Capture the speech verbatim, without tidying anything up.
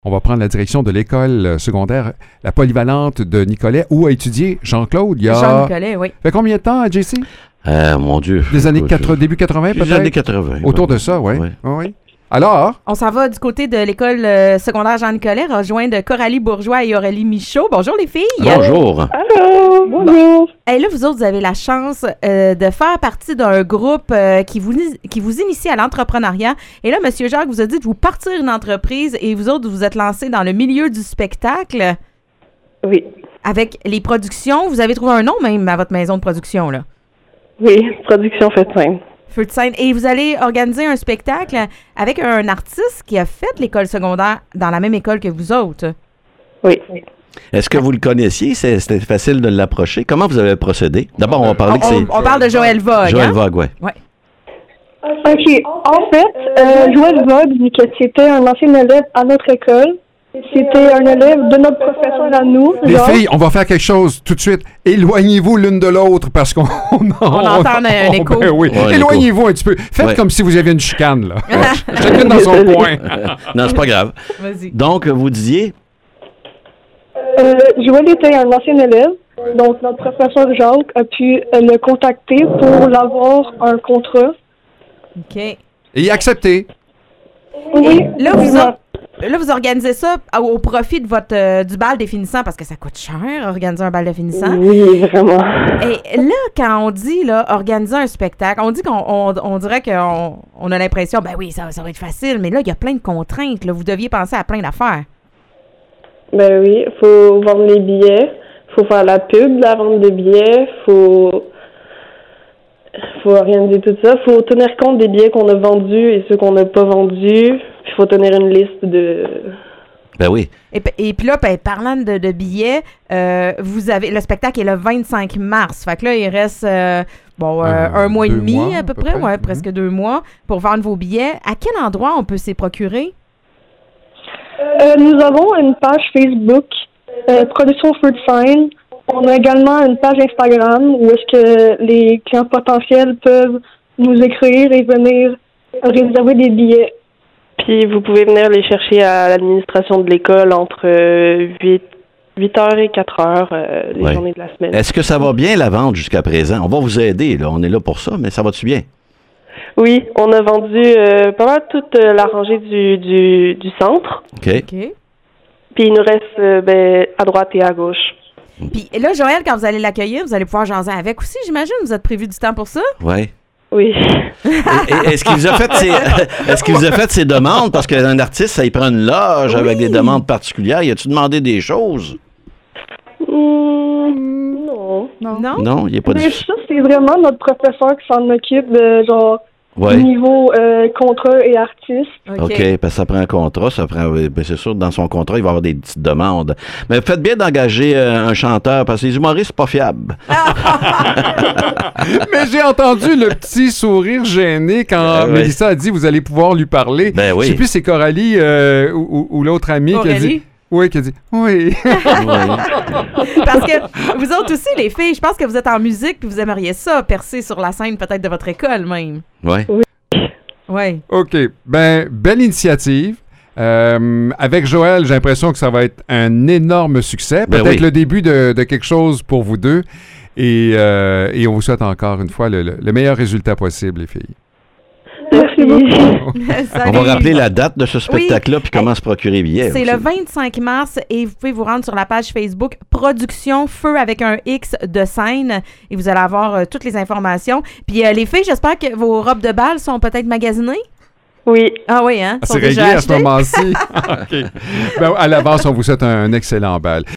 On va prendre la direction de l'école secondaire, la polyvalente de Nicolet, où a étudié Jean-Claude. Il y a... Jean Nicolet, oui. Ça fait combien de temps, J C? Euh, mon Dieu. Des années quatre, début quatre-vingts, peut-être? Des années quatre-vingts. Autour ouais. de ça, oui. Ouais. Oui. Alors? On s'en va du côté de l'école euh, secondaire Jean Nicolet, rejoindre Coralie Bourgeois et Aurélie Michaud. Bonjour les filles. Bonjour. Allô, bonjour. Et là, vous autres, vous avez la chance euh, de faire partie d'un groupe euh, qui, vous, qui vous initie à l'entrepreneuriat. Et là, M. Jacques vous a dit de vous partir une entreprise et vous autres, vous êtes lancés dans le milieu du spectacle. Oui. Avec les productions. Vous avez trouvé un nom même à votre maison de production, là. Oui, production faite simple. Feu de scène. Et vous allez organiser un spectacle avec un artiste qui a fait l'école secondaire dans la même école que vous autres. Oui. Est-ce que vous le connaissiez? C'est- C'était facile de l'approcher. Comment vous avez procédé? D'abord, on va parler que On, c'est... on parle de Joël Vogue. Joël hein? Vogue, oui. Ouais. OK. En fait, euh, Joël Vogue, que c'était un ancien élève à notre école. C'était un élève de notre professeur à nous. Les genre. filles, on va faire quelque chose tout de suite. Éloignez-vous l'une de l'autre parce qu'on on, On entend un écho. Ben oui. Ouais, un Éloignez-vous un petit peu. Faites Ouais. comme si vous aviez une chicane, là. Chacune dans son coin. Non, c'est pas grave. Vas-y. Donc, vous disiez... Euh, Joël était un ancien élève. Donc, notre professeur Jacques a pu euh, le contacter pour l'avoir un contrat. OK. Et acceptez. Oui. Là, vous, or- là, vous organisez ça au profit de votre euh, du bal des finissants parce que ça coûte cher, organiser un bal de finissants. Oui, vraiment. Et là, quand on dit là, organiser un spectacle, on dit qu'on on, on dirait qu'on on a l'impression, ben oui, ça, ça va être facile, mais là, il y a plein de contraintes. Là. Vous deviez penser à plein d'affaires. Ben oui, faut vendre les billets, faut faire la pub, la vente de billets, faut faut organiser tout ça, faut tenir compte des billets qu'on a vendus et ceux qu'on n'a pas vendus, puis faut tenir une liste de... Ben oui. Et, p- et puis là, ben, parlant de, de billets, euh, vous avez le spectacle est le vingt-cinq mars. Fait que là, il reste euh, bon, euh, Euh, un mois et deux demi mois, à peu près, ouais, Mhm. presque deux mois pour vendre vos billets. À quel endroit on peut s'y procurer? Euh, nous avons une page Facebook, euh, Production Feu de Scène. On a également une page Instagram où est-ce que les clients potentiels peuvent nous écrire et venir réserver des billets. Puis vous pouvez venir les chercher à l'administration de l'école entre huit heures et quatre heures euh, les Ouais. journées de la semaine. Est-ce que ça va bien, la vente, jusqu'à présent? On va vous aider, là. On est là pour ça, mais ça va-tu bien? Oui, on a vendu euh, pas mal toute euh, la rangée du, du, du centre. OK. OK. Puis il nous reste euh, ben, à droite et à gauche. Puis là, Joël, quand vous allez l'accueillir, vous allez pouvoir jaser avec aussi, j'imagine. Vous êtes prévu du temps pour ça? Oui. Oui. Et- et- Est-ce qu'il vous a fait ses, est-ce qu'il vous a fait ses demandes? Parce qu'un artiste, ça y prend une loge avec Oui. des demandes particulières. Y a-tu demandé des choses? Hmm, non. Non? Non, il n'est pas Mais difficile. ça, c'est vraiment notre professeur qui s'en occupe de genre Oui. niveau euh, contrat et artiste. OK, parce que ça prend un contrat, ça prend, oui, ben c'est sûr, dans son contrat, il va y avoir des petites demandes. Mais faites bien d'engager euh, un chanteur, parce que les humoristes, c'est pas fiable. Mais j'ai entendu le petit sourire gêné quand Euh, ouais. Mélissa a dit vous allez pouvoir lui parler. Ben oui. Je sais plus si c'est Coralie euh, ou, ou- ou l'autre amie qui a Aurélie? dit. Oui, qui a dit oui. Parce que vous autres aussi, les filles, je pense que vous êtes en musique puis vous aimeriez ça, percer sur la scène peut-être de votre école même. Oui. Oui. OK. Ben, belle initiative. Euh, avec Joël, j'ai l'impression que ça va être un énorme succès. Ben Peut-être oui. le début de, de quelque chose pour vous deux. Et, euh, et on vous souhaite encore une fois le, le- le meilleur résultat possible, les filles. Merci beaucoup. On va rappeler la date de ce spectacle-là, puis comment Hey, se procurer les billets. C'est aussi. le vingt-cinq mars et vous pouvez vous rendre sur la page Facebook Production Feu avec un X de scène et vous allez avoir euh, toutes les informations. Puis euh, les filles, j'espère que vos robes de bal sont peut-être magasinées. Oui. Ah oui, hein? Ah, Sont c'est réglé déjà à ce achetées? moment-ci. OK. Ben, à l'avance, on vous souhaite un, un excellent bal.